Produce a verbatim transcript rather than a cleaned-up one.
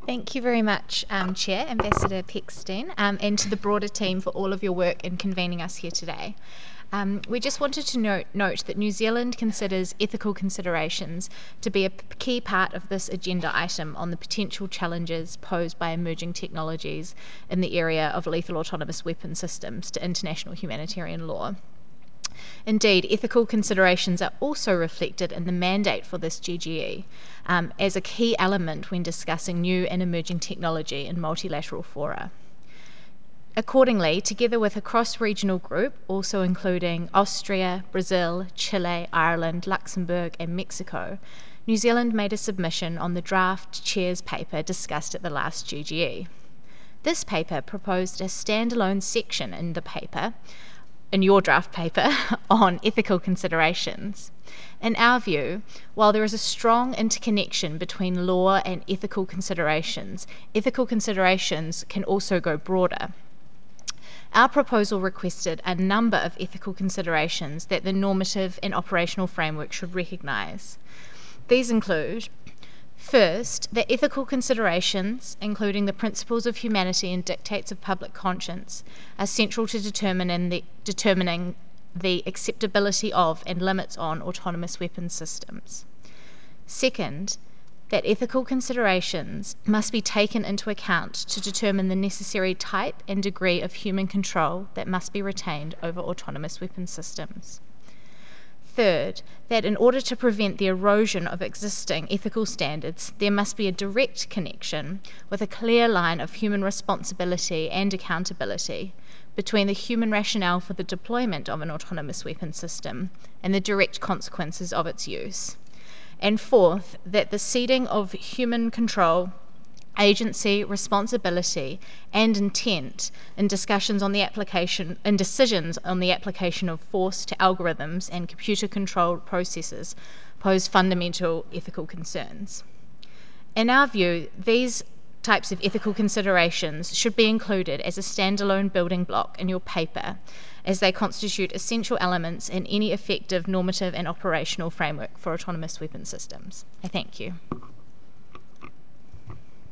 Thank you very much, um, Chair, Ambassador Peckstein, um, and to the broader team for all of your work in convening us here today. Um, we just wanted to note, note that New Zealand considers ethical considerations to be a p- key part of this agenda item on the potential challenges posed by emerging technologies in the area of lethal autonomous weapon systems to international humanitarian law. Indeed, ethical considerations are also reflected in the mandate for this G G E um, as a key element when discussing new and emerging technology in multilateral fora. Accordingly, together with a cross-regional group, also including Austria, Brazil, Chile, Ireland, Luxembourg and Mexico, New Zealand made a submission on the draft Chair's paper discussed at the last G G E. This paper proposed a standalone section in the paper in your draft paper on ethical considerations. In our view, while there is a strong interconnection between law and ethical considerations, ethical considerations can also go broader. Our proposal requested a number of ethical considerations that the normative and operational framework should recognise. These include: first, that ethical considerations, including the principles of humanity and dictates of public conscience, are central to determining the, determining the acceptability of and limits on autonomous weapons systems. Second, that ethical considerations must be taken into account to determine the necessary type and degree of human control that must be retained over autonomous weapons systems. Third, that in order to prevent the erosion of existing ethical standards, there must be a direct connection with a clear line of human responsibility and accountability between the human rationale for the deployment of an autonomous weapon system and the direct consequences of its use. And fourth, that the ceding of human control, agency, responsibility, and intent in discussions on the application and decisions on the application of force to algorithms and computer-controlled processes pose fundamental ethical concerns. In our view, these types of ethical considerations should be included as a standalone building block in your paper, as they constitute essential elements in any effective normative and operational framework for autonomous weapon systems. I thank you.